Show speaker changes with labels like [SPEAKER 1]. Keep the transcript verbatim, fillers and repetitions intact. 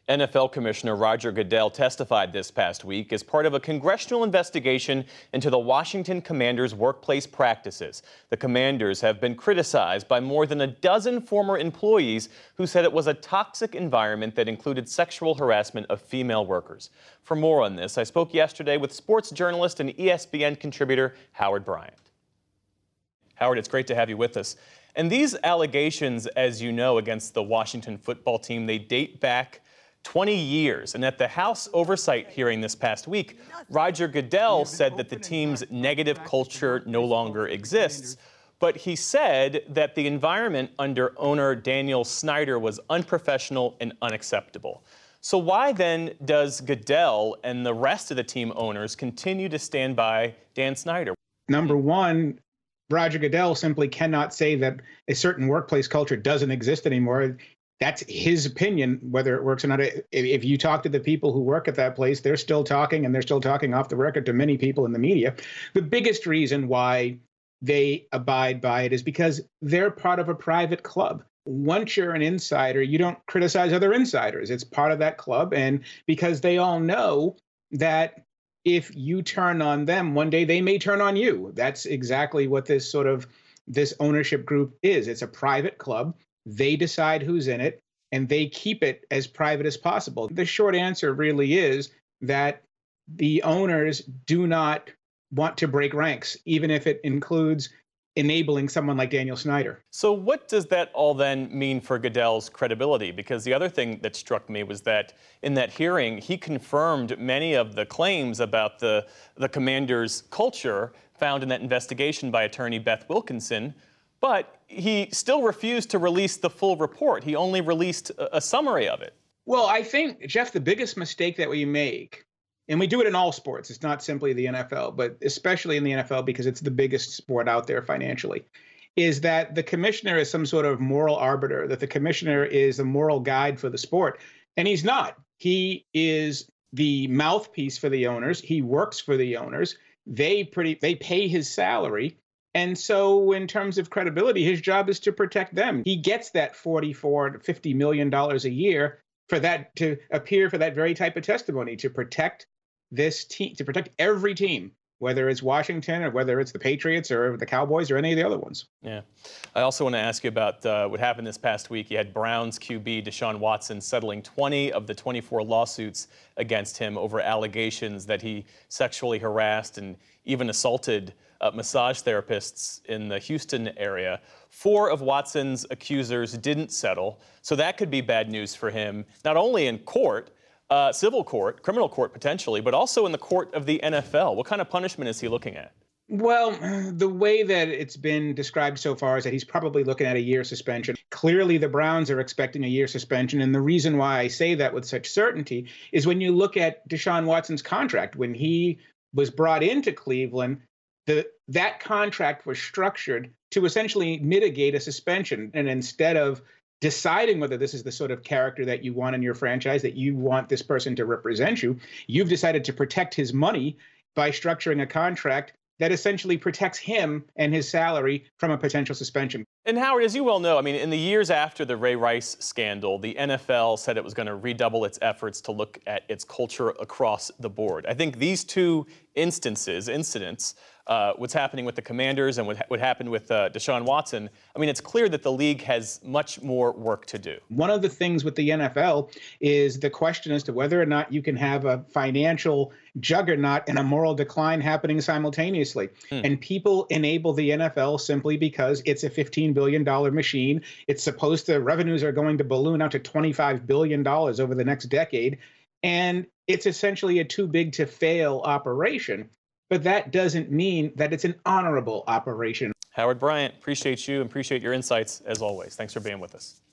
[SPEAKER 1] N F L Commissioner Roger Goodell testified this past week as part of a congressional investigation into the Washington Commanders' workplace practices. The Commanders have been criticized by more than a dozen former employees who said it was a toxic environment that included sexual harassment of female workers. For more on this, I spoke yesterday with sports journalist and E S P N contributor Howard Bryant. Howard, it's great to have you with us. And these allegations, as you know, against the Washington football team, they date back twenty years. And at the House Oversight hearing this past week, Roger Goodell said that the team's negative culture no longer exists. But he said that the environment under owner Daniel Snyder was unprofessional and unacceptable. So why then does Goodell and the rest of the team owners continue to stand by Dan Snyder?
[SPEAKER 2] Number one, Roger Goodell simply cannot say that a certain workplace culture doesn't exist anymore. That's his opinion, whether it works or not. If you talk to the people who work at that place, they're still talking, and they're still talking off the record to many people in the media. The biggest reason why they abide by it is because they're part of a private club. Once you're an insider, you don't criticize other insiders. It's part of that club. And because they all know that if you turn on them, one day they may turn on you. That's exactly what this sort of this ownership group is. It's a private club. They decide who's in it, and they keep it as private as possible. The short answer really is that the owners do not want to break ranks, even if it includes enabling someone like Daniel Snyder.
[SPEAKER 1] So what does that all then mean for Goodell's credibility? Because the other thing that struck me was that in that hearing, he confirmed many of the claims about the, the Commanders' culture found in that investigation by attorney Beth Wilkinson, but he still refused to release the full report. He only released a, a summary of it.
[SPEAKER 2] Well, I think, Jeff, the biggest mistake that we make, and we do it in all sports, it's not simply the N F L, but especially in the N F L because it's the biggest sport out there financially, is that the commissioner is some sort of moral arbiter, that the commissioner is a moral guide for the sport. And he's not. He is the mouthpiece for the owners. He works for the owners. They pretty they pay his salary. And so in terms of credibility, his job is to protect them. He gets that forty-four to fifty million dollars a year for that, to appear for that very type of testimony, to protect this team, to protect every team, whether it's Washington or whether it's the Patriots or the Cowboys or any of the other ones.
[SPEAKER 1] Yeah. I also want to ask you about uh, what happened this past week. You had Browns Q B Deshaun Watson settling twenty of the twenty-four lawsuits against him over allegations that he sexually harassed and even assaulted Uh, massage therapists in the Houston area. Four of Watson's accusers didn't settle, so that could be bad news for him, not only in court, uh, civil court, criminal court potentially, but also in the court of the N F L. What kind of punishment is he looking at?
[SPEAKER 2] Well, the way that it's been described so far is that he's probably looking at a year suspension. Clearly, the Browns are expecting a year suspension, and the reason why I say that with such certainty is when you look at Deshaun Watson's contract. When he was brought into Cleveland, The, that contract was structured to essentially mitigate a suspension. And instead of deciding whether this is the sort of character that you want in your franchise, that you want this person to represent you, you've decided to protect his money by structuring a contract that essentially protects him and his salary from a potential suspension.
[SPEAKER 1] And Howard, as you well know, I mean, in the years after the Ray Rice scandal, the N F L said it was going to redouble its efforts to look at its culture across the board. I think these two instances, incidents, uh, what's happening with the Commanders and what, what happened with uh, Deshaun Watson, I mean, it's clear that the league has much more work to do.
[SPEAKER 2] One of the things with the N F L is the question as to whether or not you can have a financial juggernaut and a moral decline happening simultaneously. Hmm. And people enable the N F L simply because it's a fifteen billion dollars machine. It's supposed to, revenues are going to balloon out to twenty-five billion dollars over the next decade. And it's essentially a too big to fail operation. But that doesn't mean that it's an honorable operation.
[SPEAKER 1] Howard Bryant, appreciate you and appreciate your insights as always. Thanks for being with us.